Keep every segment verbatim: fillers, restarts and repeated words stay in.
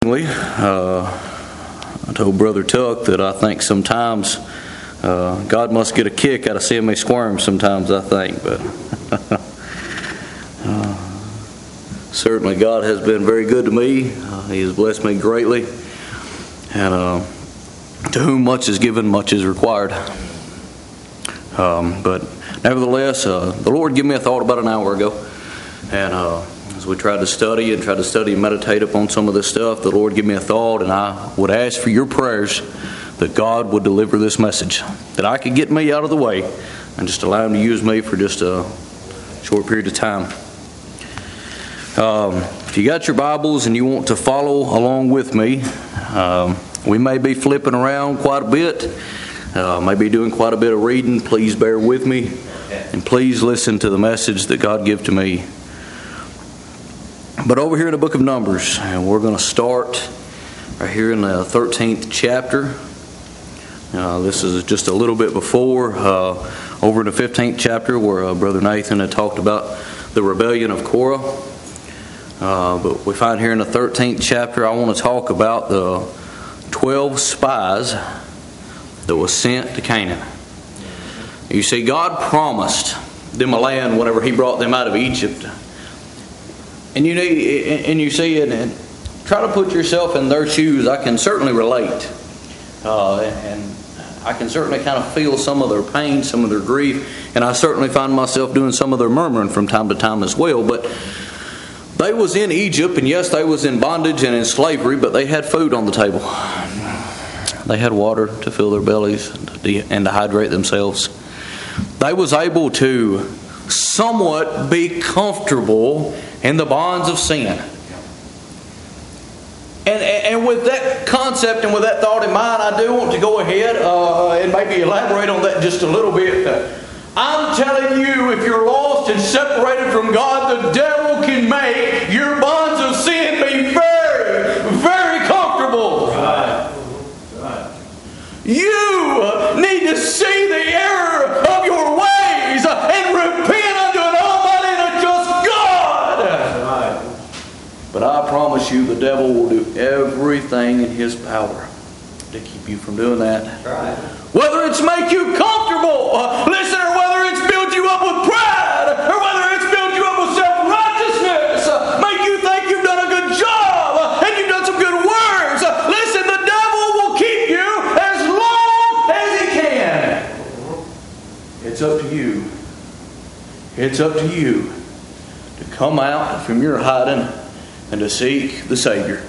Uh, I told Brother Tuck that I think sometimes uh, God must get a kick out of seeing me squirm sometimes, I think. But uh, certainly God has been very good to me. Uh, he has blessed me greatly. And uh, to whom much is given, much is required. Um, but nevertheless, uh, the Lord gave me a thought about an hour ago. And uh, as we tried to study and tried to study and meditate upon some of this stuff, the Lord gave me a thought, and I would ask for your prayers that God would deliver this message, that I could get me out of the way and just allow Him to use me for just a short period of time. Um, if you got your Bibles and you want to follow along with me, um, we may be flipping around quite a bit, uh, may be doing quite a bit of reading. Please bear with me, and please listen to the message that God gave to me. But over here in the book of Numbers, and we're going to start right here in the thirteenth chapter. Uh, this is just a little bit before, uh, over in the fifteenth chapter, where uh, Brother Nathan had talked about the rebellion of Korah. Uh, but we find here in the thirteenth chapter, I want to talk about the twelve spies that was sent to Canaan. You see, God promised them a land whenever He brought them out of Egypt. And you need, and you see it, and try to put yourself in their shoes. I can certainly relate, uh, and I can certainly kind of feel some of their pain, some of their grief, and I certainly find myself doing some of their murmuring from time to time as well. But they was in Egypt, and yes, they was in bondage and in slavery, but they had food on the table. They had water to fill their bellies and to hydrate themselves. They was able to somewhat be comfortable in the bonds of sin. And, and with that concept and with that thought in mind, I do want to go ahead uh, and maybe elaborate on that just a little bit. I'm telling you, if you're lost and separated from God, the devil can make your bonds of sin be very, very comfortable. Right. Right. You need to see the error of your ways and repent unto an almighty and a just God. Right. But I promise you, the devil will do everything in his power to keep you from doing that. Right. Whether it's make you comfortable, uh, listen, or whether it's build you up with pride, or whether it's build you up with self-righteousness, uh, make you think you've done a good job, uh, and you've done some good works. Uh, listen, the devil will keep you as long as he can. It's up to you. It's up to you to come out from your hiding and to seek the Savior.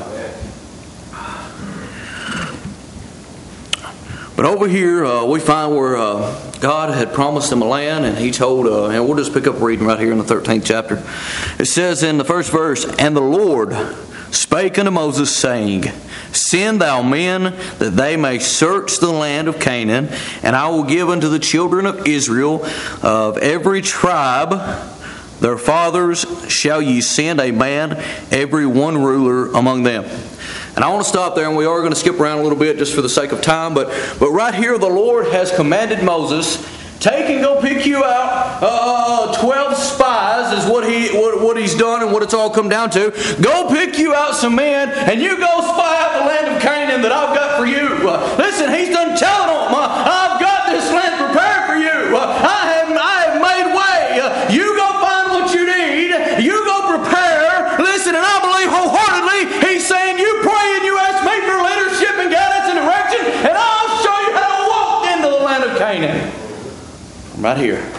But over here, uh, we find where uh, God had promised them a land, and He told, uh, and we'll just pick up reading right here in the thirteenth chapter. It says in the first verse, "And the Lord spake unto Moses, saying, Send thou men, that they may search the land of Canaan, and I will give unto the children of Israel of every tribe their fathers shall ye send a man, every one ruler among them." And I want to stop there, and we are going to skip around a little bit just for the sake of time. But but right here, the Lord has commanded Moses, take and go pick you out uh, twelve spies is what he what, what he's done and what it's all come down to. Go pick you out some men, and you go spy out the land of Canaan that I've got for you. Uh, listen, He's done telling them, uh, I've got this land prepared for you. Uh, I have I have made way. Uh, you go find what you need. You go prepare. Listen, and I believe wholeheartedly He's saying, you pray and you ask me for leadership and guidance and direction, and I'll show you how to walk into the land of Canaan. Right here.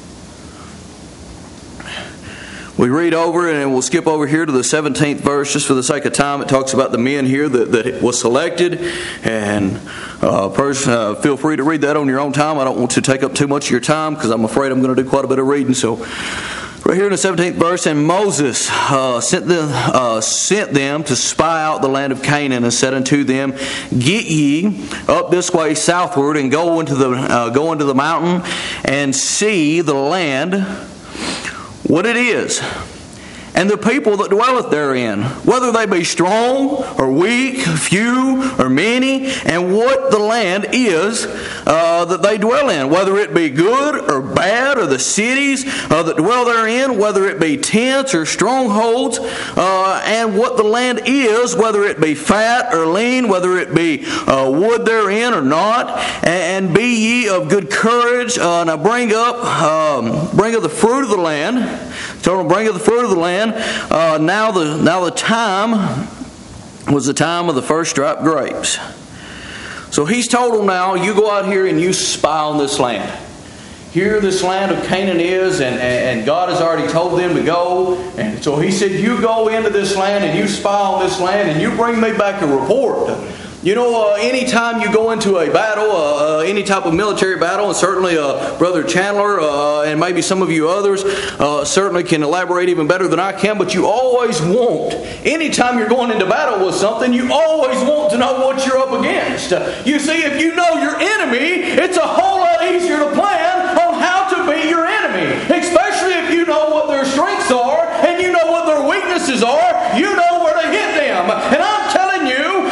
We read over, and we'll skip over here to the seventeenth verse just for the sake of time. It talks about the men here that, that was selected. And uh, person, uh, feel free to read that on your own time. I don't want to take up too much of your time because I'm afraid I'm going to do quite a bit of reading. So right here in the seventeenth verse, "And Moses uh, sent, them, uh, sent them to spy out the land of Canaan, and said unto them, Get ye up this way southward, and go into the uh, go into the mountain, and see the land, what it is. and the people that dwelleth therein, whether they be strong or weak, few or many, and what the land is uh, that they dwell in, whether it be good or bad, or the cities uh, that dwell therein, whether it be tents or strongholds, uh, and what the land is, whether it be fat or lean, whether it be uh, wood therein or not, and, and be ye of good courage. Uh, now bring up, um, bring up the fruit of the land. Told them, bring up the fruit of the land. Uh, now the now the time was the time of the first ripe grapes. So he's told them, now you go out here and you spy on this land. Here this land of Canaan is, and, and God has already told them to go. And so he said, you go into this land and you spy on this land and you bring me back a report. You know, uh, anytime you go into a battle, uh, uh, any type of military battle, and certainly uh, Brother Chandler uh, and maybe some of you others uh, certainly can elaborate even better than I can, but you always want, anytime you're going into battle with something, you always want to know what you're up against. You see, if you know your enemy, it's a whole lot easier to plan on how to beat your enemy, especially if you know what their strengths are and you know what their weaknesses are. You know where to hit them. And I'm telling you,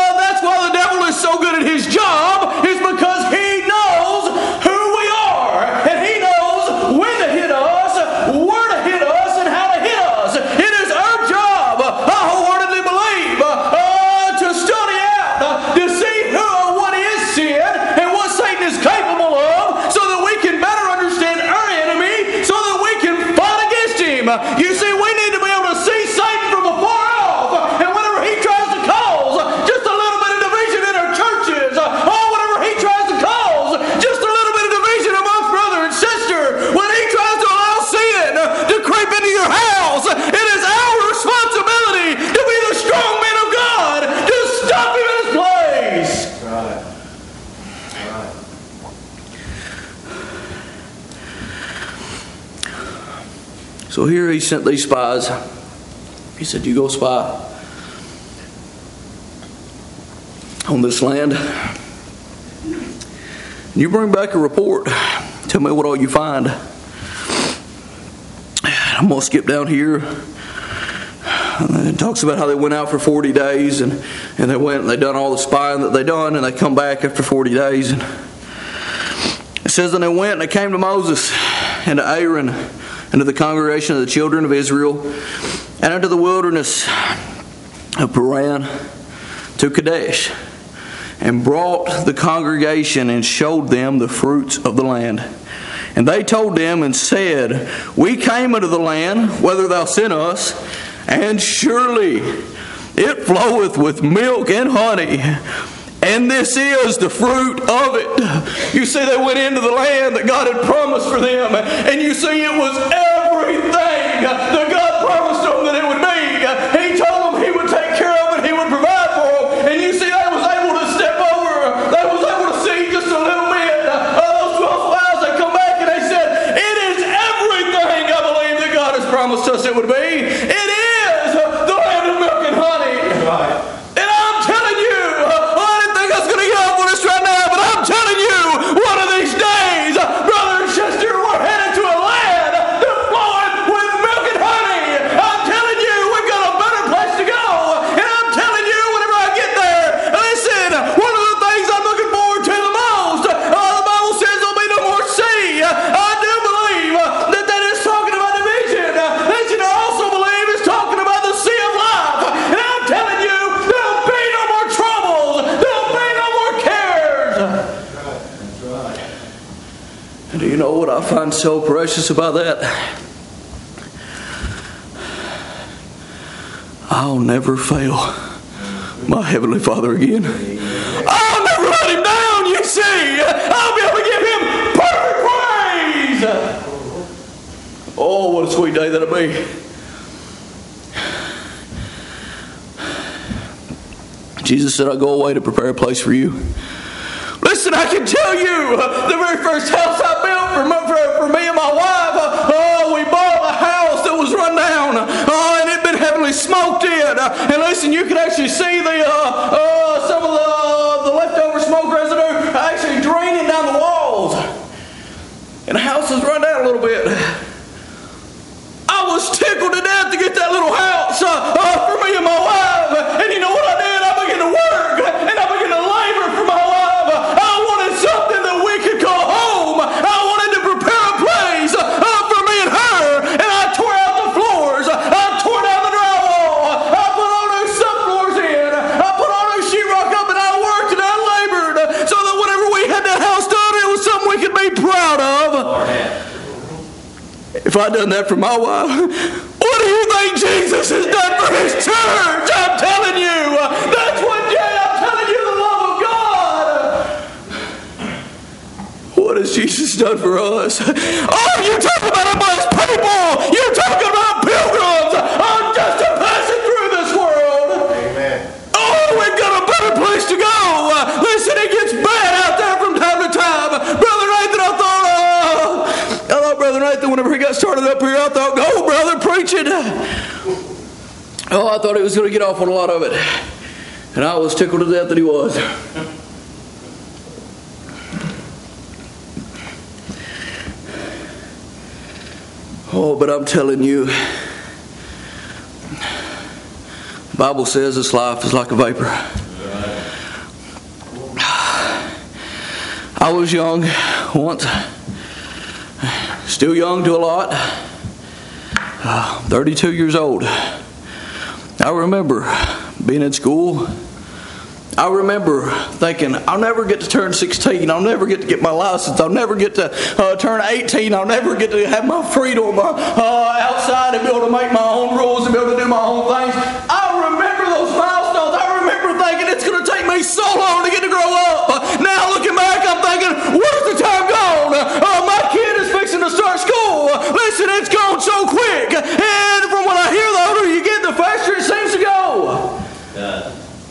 so good at his job is because he knows who we are, and he knows when to hit us, where to hit us, and how to hit us. It is our job, I wholeheartedly believe, uh, to study out, uh, to see who or what is sin and what Satan is capable of, so that we can better understand our enemy, so that we can fight against him. You see, we need to be able to see Satan from afar off, and whenever he tries to cause just a little bit of division in our churches, or whatever he tries to cause just a little bit of division amongst brother and sister, when he tries to allow sin to creep into your house, it is our responsibility to be the strong men of God to stop him in his place. Right. Right. So here he sent these spies. He said, you go spy on this land. You bring back a report. Tell me what all you find. I'm going to skip down here. It talks about how they went out for forty days, and, and they went and they done all the spying that they done, and they come back after forty days. And it says, and they went and they came to Moses and to Aaron and to the congregation of the children of Israel and unto the wilderness of Paran to Kadesh, and brought the congregation and showed them the fruits of the land. And they told them and said, we came into the land, whither thou sent us, and surely it floweth with milk and honey, and this is the fruit of it. You see, they went into the land that God had promised for them, and you see, it was everything that God promised them that it would be. He told them He would take care of it, He would provide for them, and you see, they was able to step over, they was able to see just a little bit of those twelve spies. They come back and they said, it is everything I believe that God has promised us it would be. It is the land of milk and honey. Right. And I'm telling you, well, I didn't think I was going to get off on this right now, but I'm telling you, one of these days, brother and sister, we're headed to a land that floweth with milk and honey. I'm telling you, we've got a better place to go. And I'm telling you, whenever I get there, listen, one of the things I'm looking forward to the most, uh, the Bible says there'll be no more sea. I do believe that that is talking about division. Listen, I also believe it's talking about the sea of life. And I'm telling you, there'll be no more troubles. There'll be no more cares. That's right. And do you know what I find so precious about that? I'll never fail my Heavenly Father again. I'll never let Him down, you see. I'll be able to give Him perfect praise. Oh, what a sweet day that'll be. Jesus said, I'll go away to prepare a place for you. Listen, I can tell you, uh, the very first house I built for, for, for me and my wife, uh, oh, we bought a house that was run down, uh, and it had been heavily smoked in. Uh, and listen, you could actually see the uh, uh, some of the, the leftover smoke residue actually draining down the walls. And the house was run down a little bit. I was tickled to death to get house uh, uh, for me and my wife. And you know what I did? I began to work and I began to labor for my wife. I wanted something that we could call home. I wanted to prepare a place uh, for me and her. And I tore out the floors. I tore down the drywall. I put all new subfloors in. I put all new sheetrock up, and I worked and I labored so that whenever we had that house done, it was something we could be proud of. If I'd done that for my wife, what do you think Jesus has done for his church? I'm telling you. That's what, Jay, I'm telling you, the love of God. What has Jesus done for us? Oh, you talk about a bunch of people. You're talking about pilgrims. I'm just a passing through this world. Amen. Oh, we've got a better place to go. Listen, it gets bad out there from time to time. Brother Nathan, I thought, uh, I thought Brother Nathan, whenever he got started up here, I thought, go, brother, preach it. Oh, I thought he was going to get off on a lot of it. And I was tickled to death that he was. Oh, but I'm telling you, the Bible says this life is like a vapor. I was young once, still young to a lot, uh, thirty-two years old. I remember being in school. I remember thinking, I'll never get to turn sixteen. I'll never get to get my license. I'll never get to uh, turn eighteen. I'll never get to have my freedom uh, outside and be able to make my own rules and be able to do my own things. I remember those milestones. I remember thinking it's going to take me so long to get to grow up. Now looking back, I'm thinking, where's the time gone? Uh, my kid is fixing to start school. Listen, it's gone so quick. And from what I hear, the older you get, the faster it seems to go. Yeah.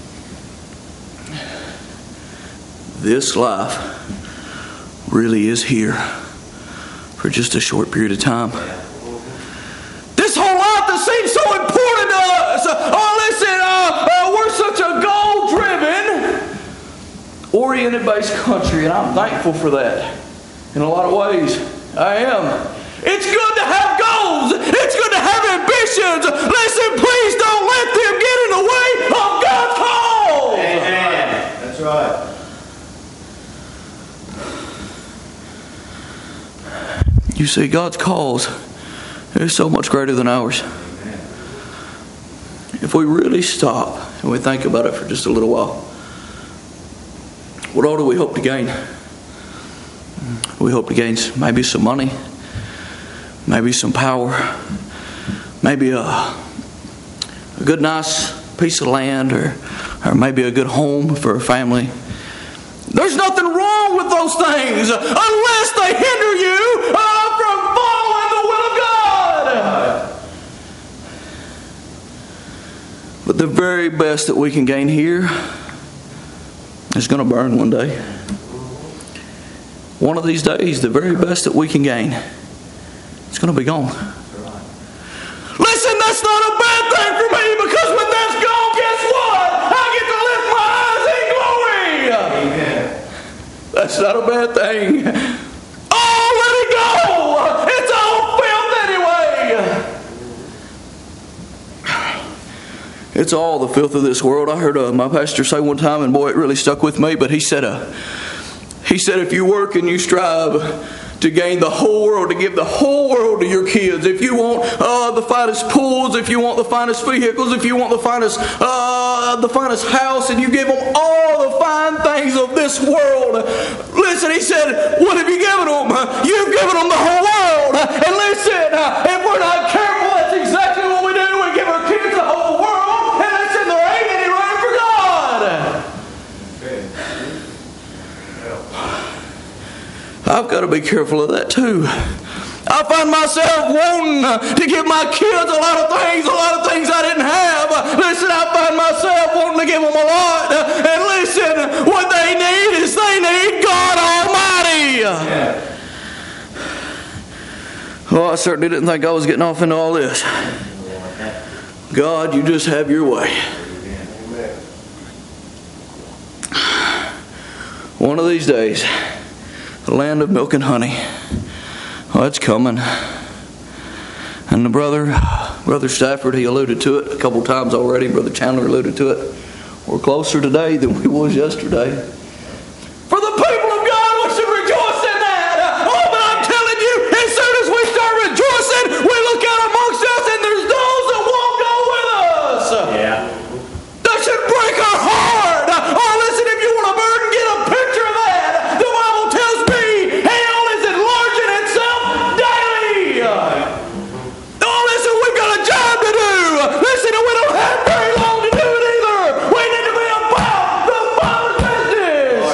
This life really is here for just a short period of time. This whole life that seems so important to us. Oh, listen, uh, uh, we're such a goal-driven, oriented-based country, and I'm thankful for that in a lot of ways. I am. It's good to have goals. It's good to have ambitions. Listen, please don't let them get in the way of God's call. Amen. That's right. You see, God's cause is so much greater than ours. Amen. If we really stop and we think about it for just a little while, what all do we hope to gain? We hope to gain maybe some money, maybe some power, maybe a, a good nice piece of land, or, or maybe a good home for a family. There's nothing wrong with those things unless they hinder you uh, from following the will of God. But the very best that we can gain here is going to burn one day. One of these days, the very best that we can gain is going to be gone. Listen, that's not a bad thing for me, because when that's gone, guess what? I get to lift my eyes in glory. Amen. That's not a bad thing. Oh, let it go! It's all filth anyway. It's all the filth of this world. I heard uh, my pastor say one time, and boy, it really stuck with me, but he said, uh, he said, if you work and you strive to gain the whole world, to give the whole world to your kids, if you want uh, the finest pools, if you want the finest vehicles, if you want the finest uh, the finest house, and you give them all the fine things of this world, listen, he said, what have you given them? You've given them the whole world. And listen, if we're not careful, that's exactly what we do. We give our kids the whole world, and listen, there ain't any room for God. I've got to be careful of that too. I find myself wanting to give my kids a lot of things, a lot of things I didn't have. Listen, I find myself wanting to give them a lot. And listen, what they need is they need God Almighty. Yeah. Well, I certainly didn't think I was getting off into all this. God, you just have your way. One of these days, the land of milk and honey, oh, it's coming. And the brother, Brother Stafford, he alluded to it a couple times already. Brother Chandler alluded to it. We're closer today than we was yesterday. For the people of God, we should rejoice in that. Oh, but I'm telling you, as soon as we start rejoicing, we look out amongst us and there's those that won't go with us. Yeah. That should break our heart. Oh, listen, if you want a burden, get a picture of that. The Bible tells me hell is enlarging itself daily. Oh, listen, we've got a job to do. Listen, and we don't have very long to do it either. We need to be about the Father's business.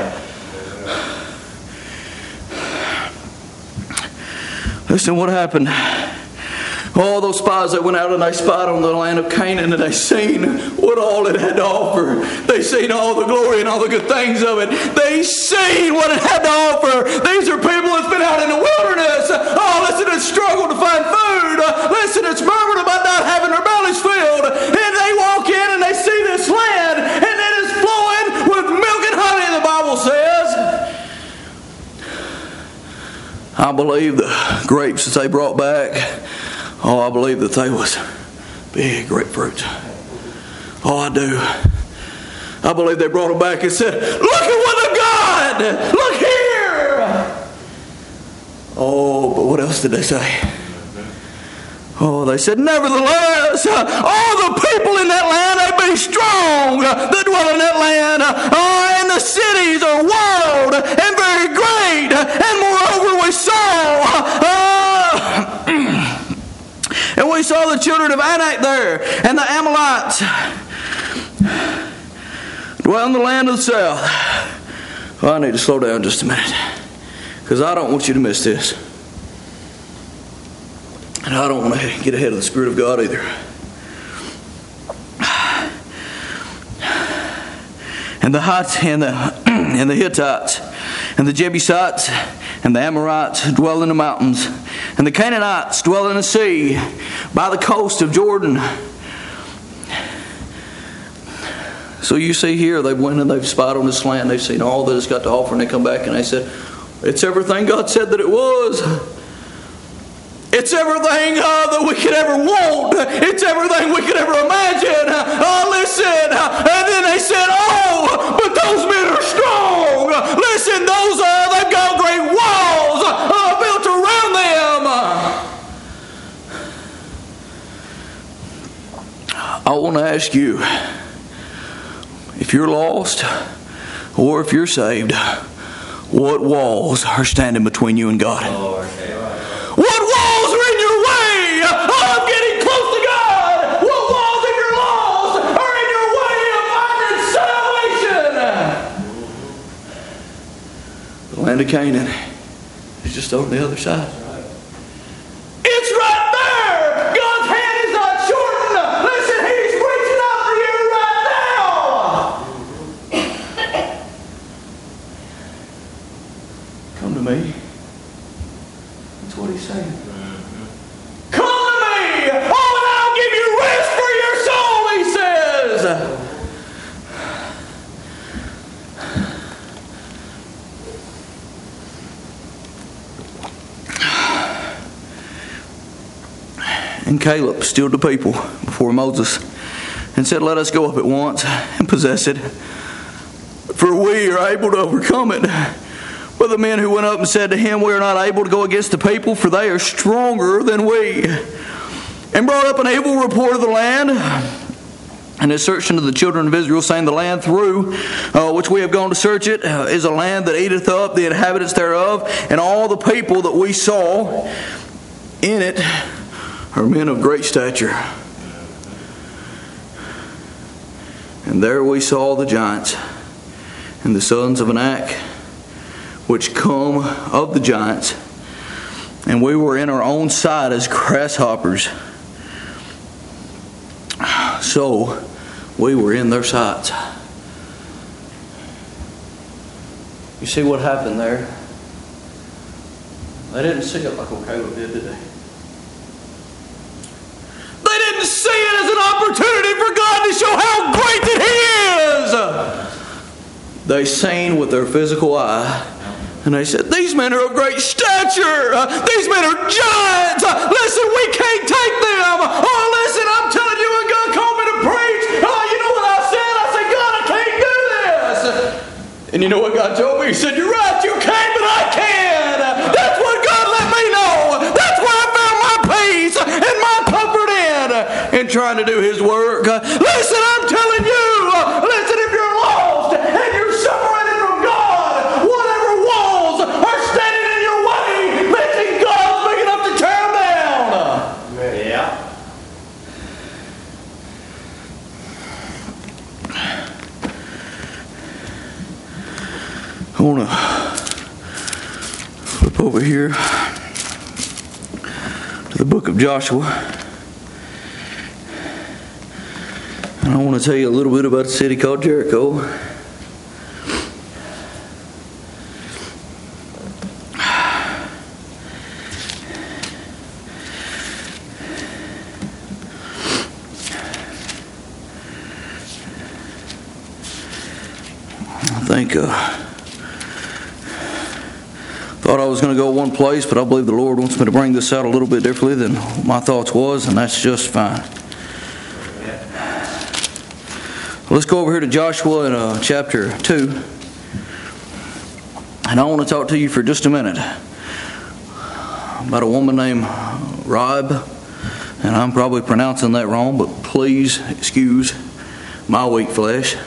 Listen, what happened? All those spies that went out and they spied on the land of Canaan and they seen what all it had to offer. They seen all the glory and all the good things of it. They seen what it had to offer. These are people that's been out in the wilderness. Oh, listen, it's struggled to find food. Listen, it's murmured about not having their bellies filled. And they walk in and they see this land and it is flowing with milk and honey, the Bible says. I believe the grapes that they brought back, oh, I believe that they was big grapefruit. Oh, I do. I believe they brought them back and said, look at what they've got! Look here! Oh, but what else did they say? Oh, they said, nevertheless, all the people in that land, they be strong that dwell in that land. Oh, and the cities are walled and very great. And moreover, we saw... Uh, And we saw the children of Anak there, and the Amalekites dwell in the land of the south. Well, I need to slow down just a minute, because I don't want you to miss this. And I don't want to get ahead of the Spirit of God either. And the Hittites and the, and the Hittites and the Jebusites and the Amorites dwell in the mountains, and the Canaanites dwell in the sea by the coast of Jordan. So you see here, they went and they've spied on this land. They've seen all that it's got to offer, and they come back and they said, it's everything God said that it was. It's everything uh, that we could ever want. It's everything we could ever imagine. Oh, listen. And then they said, oh, but those men are strong. Listen, those are, they've got great walls uh, built around them. I want to ask you, if you're lost or if you're saved, what walls are standing between you and God? What walls are in your way of getting close to God? What walls, if you're lost, are in your way of finding salvation? The land of Canaan is just on the other side. It's right there. God's hand is not shortened. Listen, He's reaching out for you right now. Come to me. That's what He's saying. Come to me! Oh, and I'll give you rest for your soul, He says. And Caleb stilled the people before Moses and said, let us go up at once and possess it, for we are able to overcome it. But the men who went up and said to him, we are not able to go against the people, for they are stronger than we. And brought up an evil report of the land, and they searched unto the children of Israel, saying, the land through uh, which we have gone to search it uh, is a land that eateth up the inhabitants thereof, and all the people that we saw in it are men of great stature. And there we saw the giants and the sons of Anak, which come of the giants, and we were in our own sight as grasshoppers. So we were in their sights. You see what happened there? They didn't see it like what Caleb did, did they? They didn't see it as an opportunity for God to show how great that He is. They seen with their physical eye And they said, these men are of great stature. Uh, these men are giants. Uh, listen, we can't take them. Oh, listen, I'm telling you, when God called me to preach, oh, you know what I said? I said, God, I can't do this. And you know what God told me? He said, you're right, you can, but I can. That's what God let me know. That's where I found my peace and my comfort in, in trying to do His work. Uh, listen, I'm telling you, uh, listen, if you're lost and you're separated from God, whatever walls are standing in your way, listen, God's big enough to tear them down. Yeah. I want to flip over here to the book of Joshua. And I want to tell you a little bit about a city called Jericho. I think uh, thought I was going to go one place, but I believe the Lord wants me to bring this out a little bit differently than my thoughts was, and that's just fine. Let's go over here to Joshua in uh, chapter two. And I want to talk to you for just a minute about a woman named Rahab. And I'm probably pronouncing that wrong, but please excuse my weak flesh.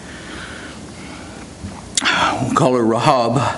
We'll call her Rahab.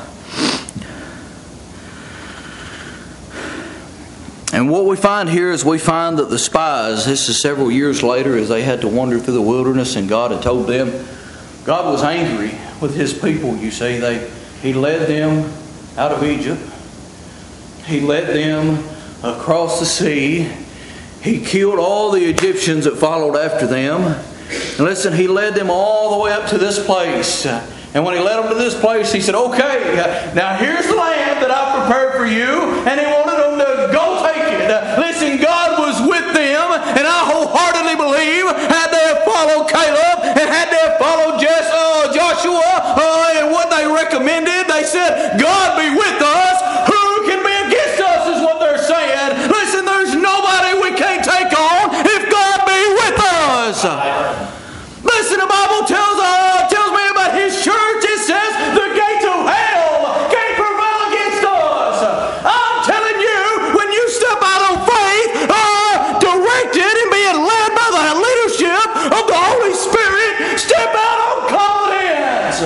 And what we find here is we find that the spies, this is several years later as they had to wander through the wilderness and God had told them, God was angry with His people, you see. They, He led them out of Egypt. He led them across the sea. He killed all the Egyptians that followed after them. And listen, He led them all the way up to this place. And when He led them to this place, He said, okay, now here's the land that I've prepared for you. And He wanted them to go take it. Listen, God was with them, and I wholeheartedly believe had they have followed Caleb and had they have followed Jess, uh, Joshua uh, and what they recommended, they said, God be with us. Who can be against us is what they're saying. Listen, there's nobody we can't take on if God be with us. Listen, the Bible tells, uh, tells me about His church. It says the gates of hell can't prevail against us. I'm telling you, when you step out on faith, uh, directed and being led by the leadership of the Holy Spirit, step out on confidence.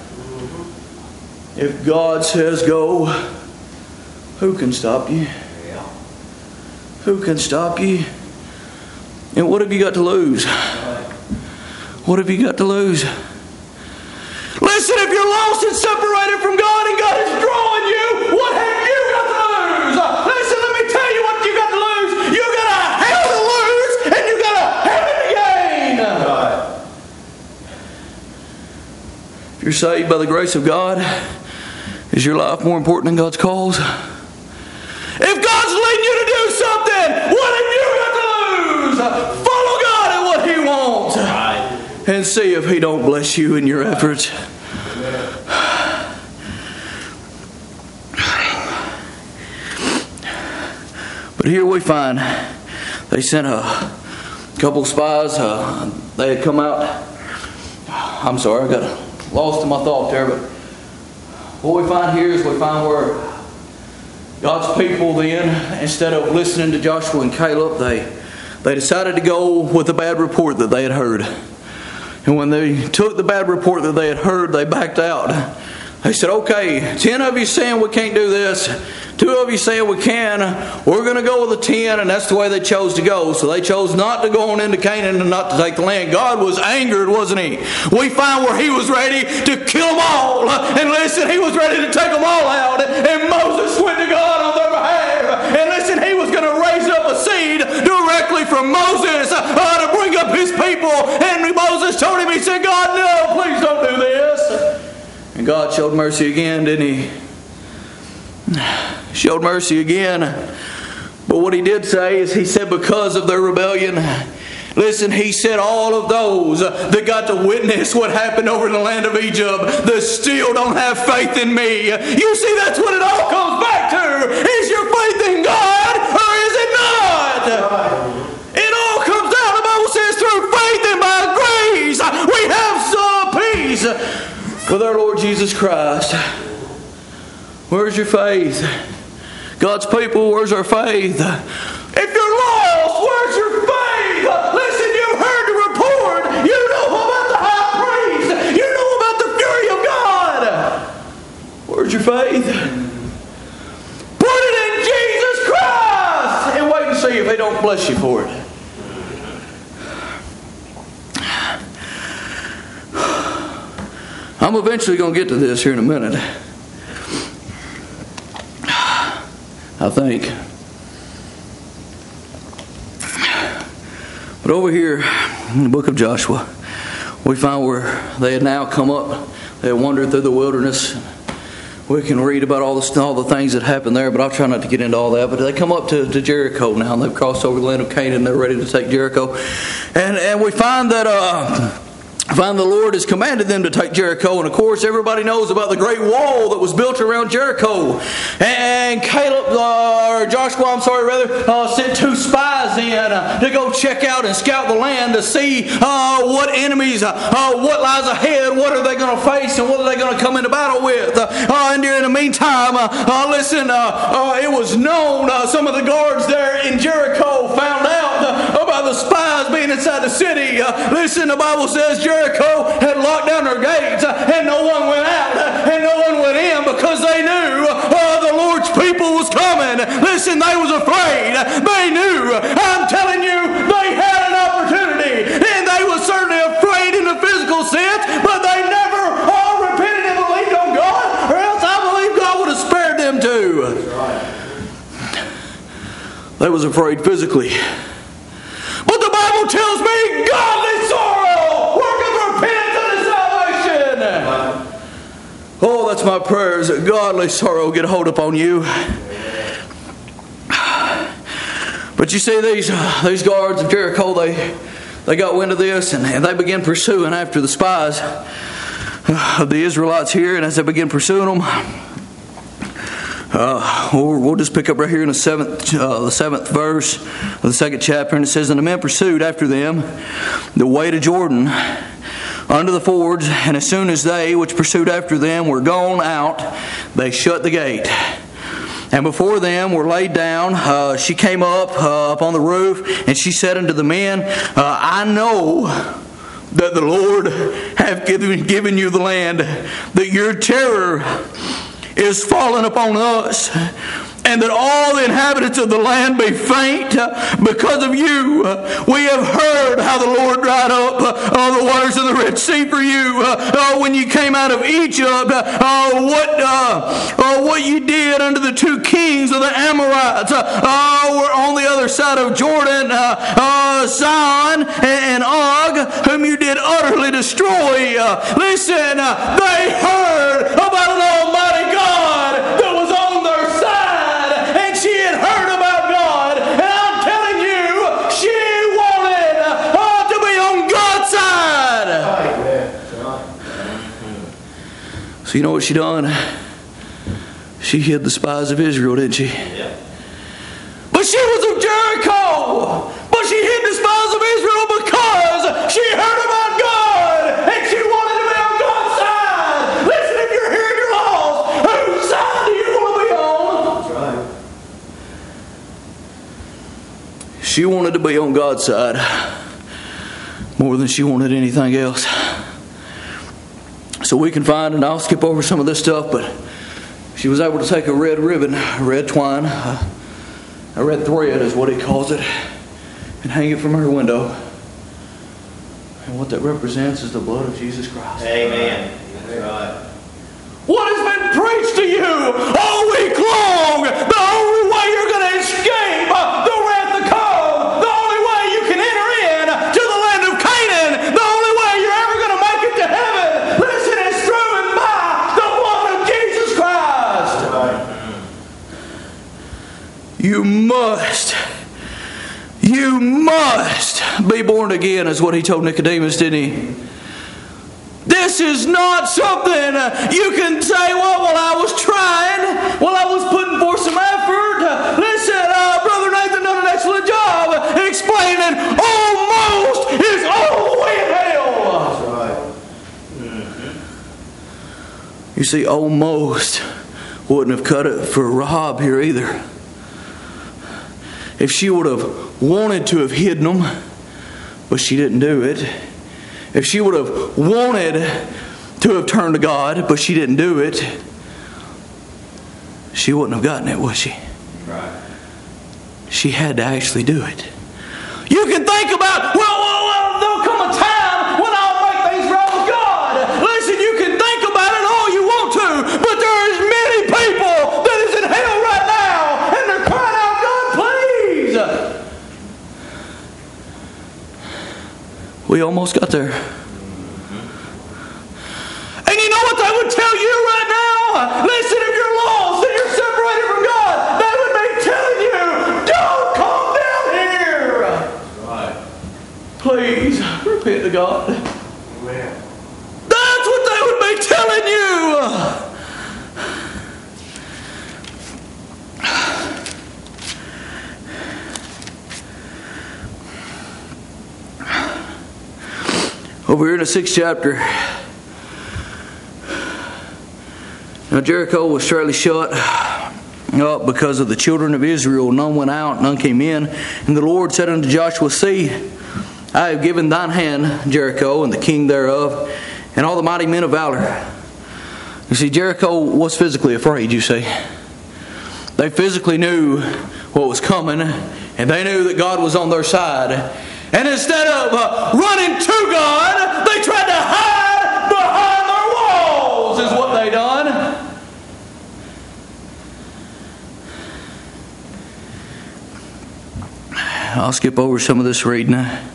If God says go, who can stop you? Who can stop you? And what have you got to lose? What have you got to lose? Listen, if you're lost and separated from God and God is drawing you, what have you got to lose? Listen, let me tell you what you got to lose. You got a hell to lose and you got a heaven to gain. Right. If you're saved by the grace of God, is your life more important than God's cause? If God's leading you to do something, what have you got to lose? Follow God and what He wants. Right. And see if He don't bless you in your efforts. But here we find they sent a couple of spies. Uh, they had come out. I'm sorry, I got lost in my thought there. But what we find here is we find where God's people then, instead of listening to Joshua and Caleb, they they decided to go with the bad report that they had heard. And when they took the bad report that they had heard, they backed out. They said, okay, ten of you saying we can't do this. Two of you saying we can. We're going to go with the ten, and that's the way they chose to go. So they chose not to go on into Canaan and not to take the land. God was angered, wasn't He? We find where He was ready to kill them all. And listen, He was ready to take them all out. And Moses went to God on their behalf. And listen, He was going to raise up a seed directly from Moses uh, to bring up His people. And Moses told him, he said, God, no, please don't do this. And God showed mercy again, didn't He? Showed mercy again. But what He did say is He said because of their rebellion, Listen, he said all of those that got to witness what happened over in the land of Egypt that still don't have faith in me. You see, that's what it all comes back to. Is your faith in God or is it not? It all comes down, the Bible says, through faith and by grace we have some peace with our Lord Jesus Christ. Where's your faith? God's people, where's our faith? If you're lost, where's your faith? Listen, you've heard the report. You know about the high priest. You know about the fury of God. Where's your faith? Put it in Jesus Christ and wait and see if He don't bless you for it. I'm eventually going to get to this here in a minute. I think. But over here in the book of Joshua, we find where they had now come up. They had wandered through the wilderness. We can read about all the, all the things that happened there, but I'll try not to get into all that. But they come up to, to Jericho now, and they've crossed over the land of Canaan. They're ready to take Jericho. And, and we find that... Uh, Find the Lord has commanded them to take Jericho, and of course everybody knows about the great wall that was built around Jericho. And Caleb, uh, or Joshua, I'm sorry, rather, uh, sent two spies in uh, to go check out and scout the land to see uh, what enemies, uh, uh, what lies ahead, what are they going to face, and what are they going to come into battle with. Uh, uh, and during the meantime, uh, uh, listen, uh, uh, it was known, uh, some of the guards there in Jericho found out uh, about the spies being inside the city. Uh, listen, the Bible says Jericho had locked down their gates and no one went out and no one went in because they knew uh, the Lord's people was coming. Listen, they was afraid. They knew. I'm telling you, they had an opportunity and they were certainly afraid in the physical sense, but they never all repented and believed on God, or else I believe God would have spared them too. They was afraid physically. But the Bible tells me godly sorrow worketh repentance unto salvation. Oh, that's my prayers, that godly sorrow get a hold upon you. But you see, these these guards of Jericho, they they got wind of this, and, and they began pursuing after the spies of the Israelites here. And as they began pursuing them, Uh, we'll, we'll just pick up right here in the seventh, uh, the seventh verse of the second chapter, and it says, "And the men pursued after them the way to Jordan unto the fords, and as soon as they which pursued after them were gone out, they shut the gate. And before them were laid down. Uh, she came up uh, up on the roof, and she said unto the men, uh, I know that the Lord hath given given you the land, that your terror is fallen upon us, and that all the inhabitants of the land be faint because of you. We have heard how the Lord dried up uh, the waters of the Red Sea for you uh, when you came out of Egypt. Uh, what uh, uh, what you did unto the two kings of the Amorites uh, were on the other side of Jordan, uh, uh, Sihon and Og, whom you did utterly destroy. Uh, listen, uh, they heard about an Almighty God that was on their side, and she had heard about God, and I'm telling you, she wanted uh, to be on God's side. So you know what she done? She hid the spies of Israel, didn't she? Yeah. But she was of Jericho. But she hid the spies of Israel because she heard about God, and she wanted to be on God's side. Listen, if you're here and you're lost, whose side do you want to be on? That's right. She wanted to be on God's side more than she wanted anything else. So we can find, and I'll skip over some of this stuff, but she was able to take a red ribbon, a red twine, a, a red thread is what he calls it, and hang it from her window. And what that represents is the blood of Jesus Christ. Amen. That's right. What has been preached to you all week long? The only way you're going to escape the wrath to come, the only way you can enter in to the land of Canaan, the only way you're ever going to make it to heaven, listen, is through and by the blood of Jesus Christ. Right. You must, you You must be born again, is what he told Nicodemus, didn't he? This is not something you can say, well, well, I was trying. Well, I was putting forth some effort. Listen, uh, Brother Nathan done an excellent job explaining almost is all the way in hell. That's right. Mm-hmm. You see, almost wouldn't have cut it for Rahab here either. If she would have wanted to have hidden them, but she didn't do it. If she would have wanted to have turned to God, but she didn't do it, she wouldn't have gotten it, would she? Right. She had to actually do it. You can think about, well, well, well, there'll come a time when I'll make things right with God. Listen, you can think about it all you want to, but there is many people that is in hell right now, and they're crying out, God, please. We almost got there. And you know what they would tell you right now? Listen, if you're lost and you're separated from God, they would be telling you, don't come down here. Right. Please, repent to God. Amen. That's what they would be telling you. Over here in the sixth chapter, now Jericho was surely shut up because of the children of Israel. None went out, none came in. And the Lord said unto Joshua, See, I have given thine hand Jericho, and the king thereof, and all the mighty men of valor. You see, Jericho was physically afraid, you see. They physically knew what was coming, and they knew that God was on their side. And instead of uh, running to God, they tried to hide behind their walls, is what they done. I'll skip over some of this reading.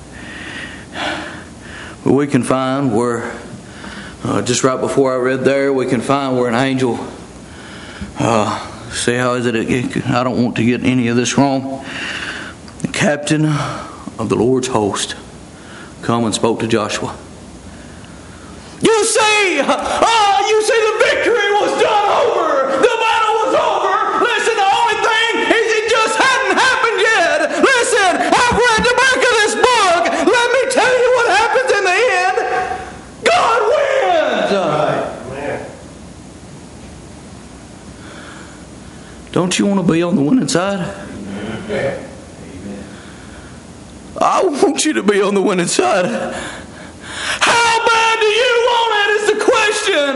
But we can find where, uh, just right before I read there, we can find where an angel, uh, see how is it, it, I don't want to get any of this wrong. The captain of the Lord's host come and spoke to Joshua. You see, uh, you see the victory was done over. The battle was over. Listen, the only thing is it just hadn't happened yet. Listen, I've read the back of this book. Let me tell you what happens in the end. God wins. Right. Don't you want to be on the winning side? Yeah. I want you to be on the winning side. How bad do you want it is the question.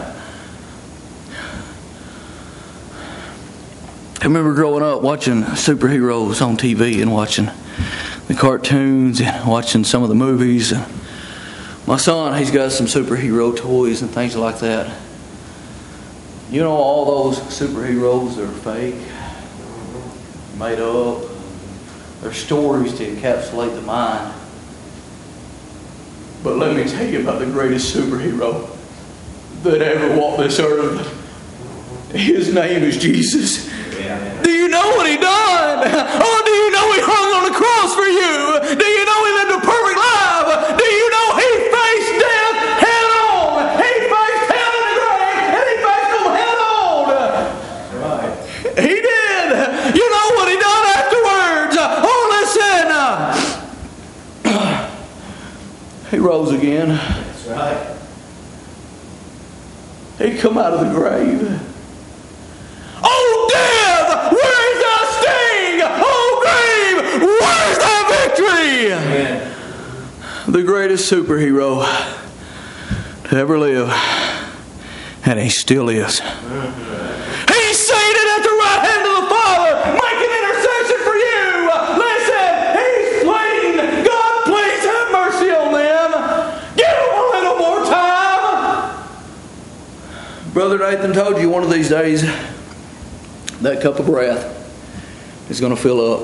I remember growing up watching superheroes on T V and watching the cartoons and watching some of the movies. My son, he's got some superhero toys and things like that. You know, all those superheroes are fake, made up. They're stories to encapsulate the mind. But let me tell you about the greatest superhero that ever walked this earth. His name is Jesus. Yeah. Do you know what he done? Oh, do you know he hung on the cross for you? Do you know he lived a perfect life? Do you know he faced death head on? He faced hell in the grave, and he faced them head on. Right. He did. You know what he done afterwards? Oh, listen. He rose again. That's right. He come out of the grave. Oh, death, where's thy sting? Oh, grave, where's thy victory? Amen. The greatest superhero to ever live, and he still is. Mm-hmm. He's seated at the right hand of the Father, making intercession for you. Listen, he's pleading, God, please have mercy on them. Give them a little more time. Brother Nathan told you one of these days, that cup of wrath is going to fill up.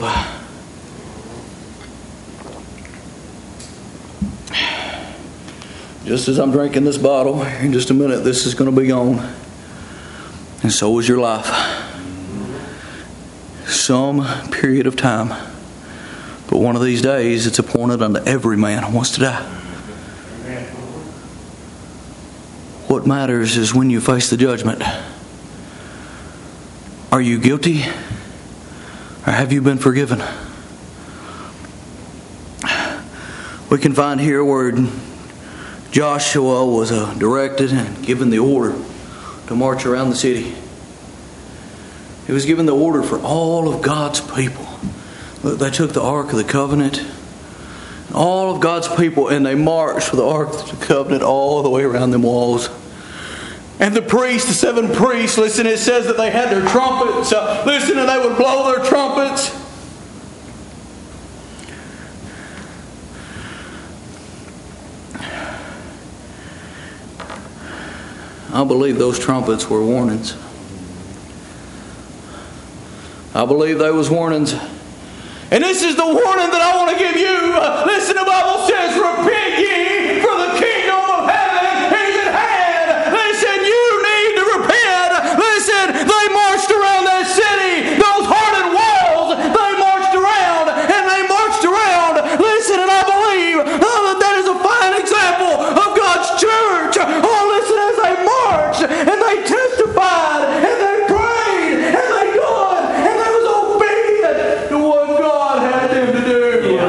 Just as I'm drinking this bottle, in just a minute, this is going to be gone. And so is your life. Some period of time, But one of these days it's appointed unto every man who wants to die. What matters is when you face the judgment. Are you guilty? Or have you been forgiven? We can find here where Joshua was uh, directed and given the order to march around the city. He was given the order for all of God's people. Look, they took the Ark of the Covenant, all of God's people, and they marched with the Ark of the Covenant all the way around them walls. And the priests, the seven priests, listen, it says that they had their trumpets. Uh, listen, and they would blow their trumpets. I believe those trumpets were warnings. I believe they was warnings. And this is the warning that I want to give you. Uh, listen, the Bible says, repent ye, for the kingdom of heaven is at hand. Listen, you need to repent. Listen, they marched around that city. Those hardened walls, they marched around and they marched around. Listen, and I believe oh, that that is a fine example of God's church. Oh, listen, as they marched and they testified and they prayed and they God and they was obedient to what God had them to do. Yeah.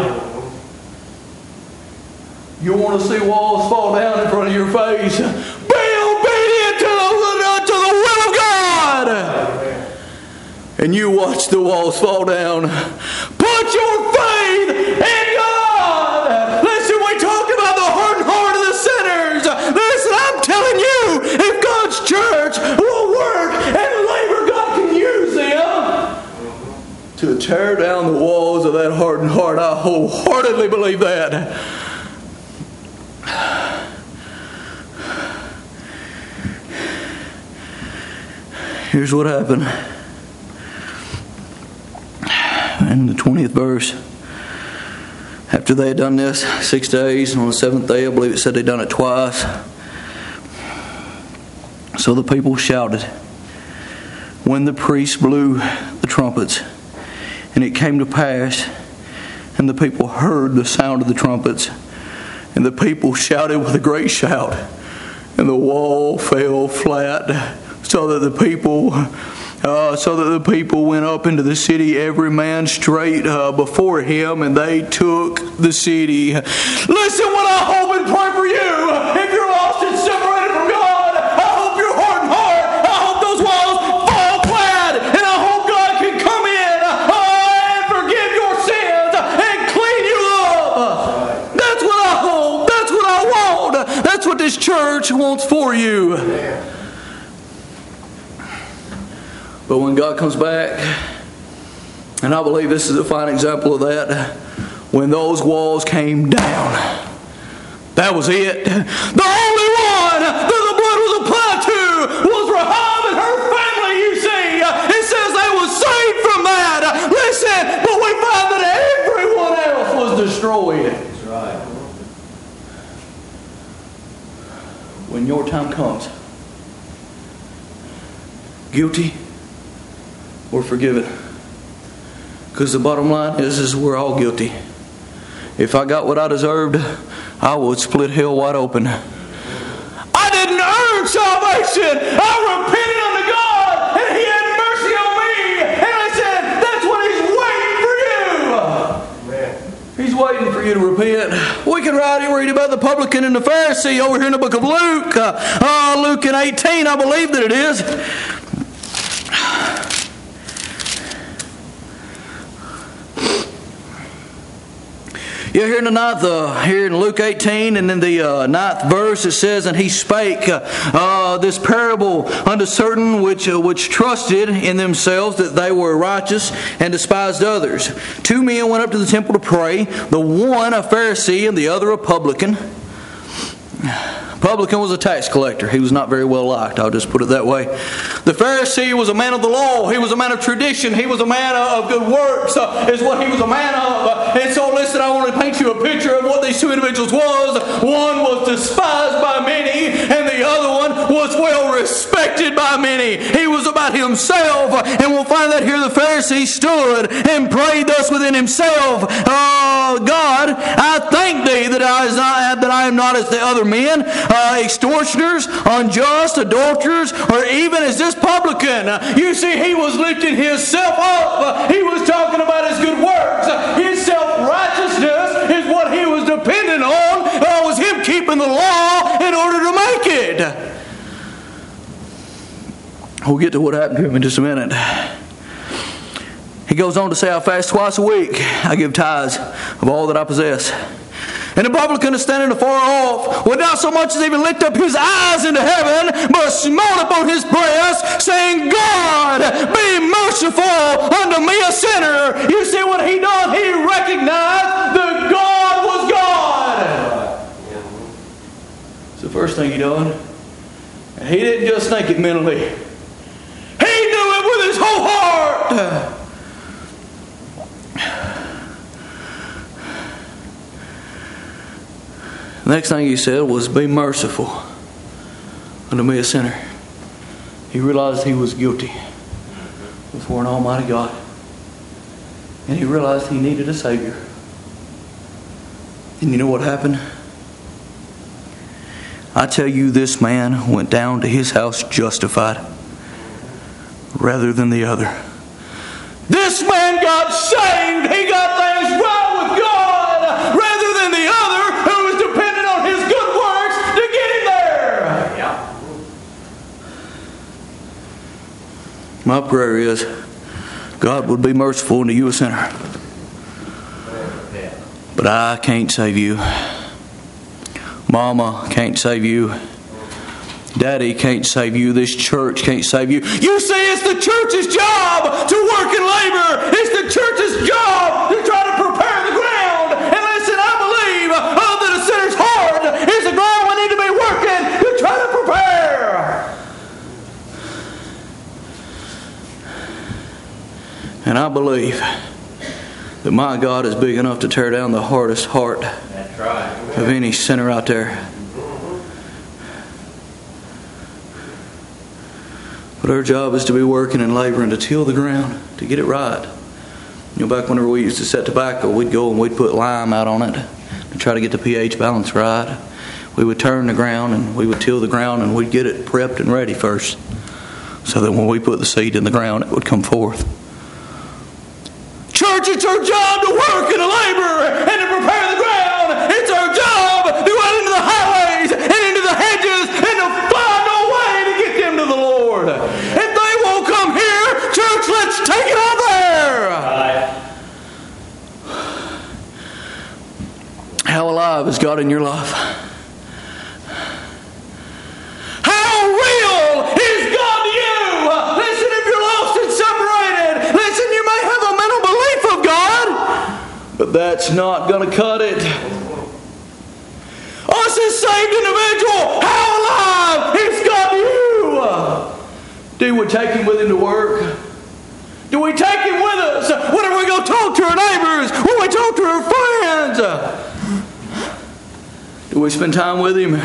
You want to see walls fall down in front of your face? Be obedient to the, to the will of God. And you watch the walls fall down. Put your faith in God. Listen, we talk about the hardened heart of the sinners. Listen, I'm telling you, if God's church will work and labor, God can use them to tear down the walls of that hardened heart. I wholeheartedly believe that. Here's what happened. In the twentieth verse, after they had done this six days, and on the seventh day, I believe it said they'd done it twice. So the people shouted when the priests blew the trumpets. And it came to pass, and the people heard the sound of the trumpets, and the people shouted with a great shout, and the wall fell flat, so that the people, uh, so that the people went up into the city, every man straight uh, before him, and they took the city. Listen, what I hope and pray for you, if you're lost and separated from God, I hope your heart and heart, I hope those walls fall flat, and I hope God can come in uh, and forgive your sins and clean you up. That's what I hope. That's what I want. That's what this church wants for you. But when God comes back, and I believe this is a fine example of that, when those walls came down, that was it. The only one that the blood was applied to was Rahab and her family, you see. It says they were saved from that. Listen, but we find that everyone else was destroyed. That's right. When your time comes, guilty or forgiven. Because the bottom line is, is we're all guilty. If I got what I deserved, I would split hell wide open. I didn't earn salvation. I repented unto God, and He had mercy on me. And I said, that's what He's waiting for you. Amen. He's waiting for you to repent. We can write and read about the publican and the Pharisee over here in the book of Luke. Uh, uh, Luke in eighteen, I believe that it is. Yeah, here in the ninth, uh, here in Luke eighteen, and in the uh, ninth verse, it says, "And he spake uh, uh, this parable unto certain which uh, which trusted in themselves that they were righteous, and despised others. Two men went up to the temple to pray, the one a Pharisee, and the other a publican." Publican was a tax collector. He was not very well liked. I'll just put it that way. The Pharisee was a man of the law. He was a man of tradition. He was a man of good works, uh, is what he was a man of. And so listen, I want to paint you a picture of what these two individuals was. One was despised by many, and the other one was well respected hated by many. He was about himself. And we'll find that here the Pharisee stood and prayed thus within himself. Oh, God, I thank thee that I, not, that I am not as the other men, uh, extortioners, unjust, adulterers, or even as this publican. Uh, you see, he was lifting himself up. Uh, he was talking about his good works. Uh, his self-righteousness is what he was dependent on. Uh, was him keeping the law in order to make it. We'll get to what happened to him in just a minute. He goes on to say, I fast twice a week. I give tithes of all that I possess. And the publican is standing afar off, would not so much as even lift up his eyes into heaven, but smote upon his breast, saying, God, be merciful unto me, a sinner. You see what he done? He recognized that God was God. It's the first thing he done. And he didn't just think it mentally. He knew it with his whole heart. The next thing he said was, be merciful unto me, a sinner. He realized he was guilty before an almighty God. And he realized he needed a Savior. And you know what happened? I tell you, this man went down to his house justified rather than the other. This man got saved. He got things right with God rather than the other who was dependent on his good works to get him there. Yeah. My prayer is God would be merciful unto you, a sinner. But I can't save you. Mama can't save you. Daddy can't save you. This church can't save you. You see, it's the church's job to work and labor. It's the church's job to try to prepare the ground. And listen, I believe oh, that a sinner's heart is the ground we need to be working to try to prepare. And I believe that my God is big enough to tear down the hardest heart That's right. of any sinner out there. But our job is to be working and laboring to till the ground, to get it right. You know, back whenever we used to set tobacco, we'd go and we'd put lime out on it to try to get the pH balance right. We would turn the ground and we would till the ground and we'd get it prepped and ready first, so that when we put the seed in the ground, it would come forth. Church, it's our job to work and to labor and to prepare the ground. It's our job to go out into the highways and into the hedges and to find a way to get them to the Lord. If they won't come here, church, let's take it out there. How alive is God in your life? How real is God to you? Listen, if you're lost and separated, listen, you may have a mental belief of God, but that's not going to cut it. Us as saved individual, how alive is God to you? Do we take Him with Him to work? Do we take Him with us whenever we go talk to our neighbors? When we talk to our friends? Do we spend time with Him?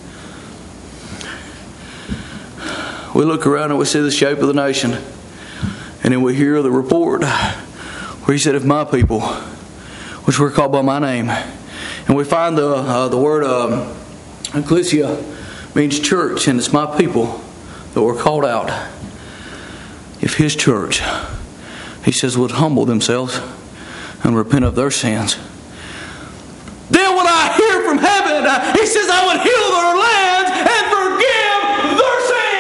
We look around and we see the shape of the nation, and then we hear the report where He said, if my people, which were called by my name, and we find the uh, the word um, ecclesia means church, and it's my people that were called out. If His church, He says, would humble themselves and repent of their sins, then when I hear from heaven, He says, I would heal their lands and forgive their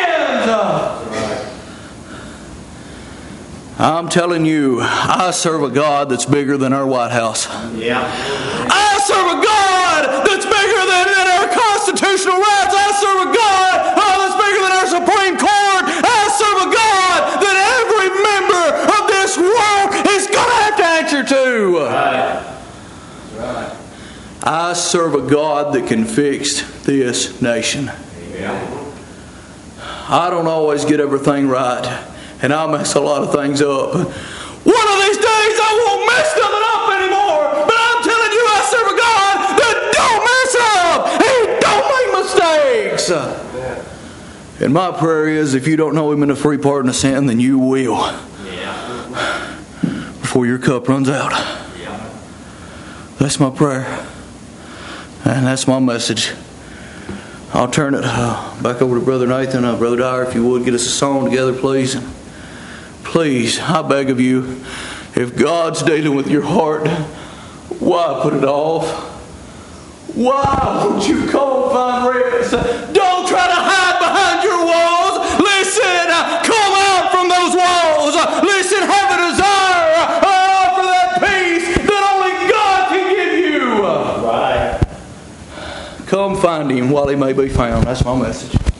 sins. I'm telling you, I serve a God that's bigger than our White House. Yeah. I serve a God that's bigger than, than our constitutional rights. I serve a God oh, that's bigger than our Supreme Court. I serve a God that every member of this world is going to have to answer to. Right. Right. I serve a God that can fix this nation. Yeah. I don't always get everything right, and I mess a lot of things up. One of these days I won't mess nothing up anymore, but I'm telling you, I serve a God that don't mess up. He don't make mistakes. And my prayer is, if you don't know Him in a free pardon of sin, then you will. Yeah. Before your cup runs out. Yeah. That's my prayer. And that's my message. I'll turn it uh, back over to Brother Nathan. Uh, Brother Dyer, if you would, get us a song together, please. Please, I beg of you, if God's dealing with your heart, why put it off? Why won't you come find rest? Don't try to hide behind your walls. Listen, come out from those walls. Listen, have a desire uh, for that peace that only God can give you. Right. Come find Him while He may be found. That's my message.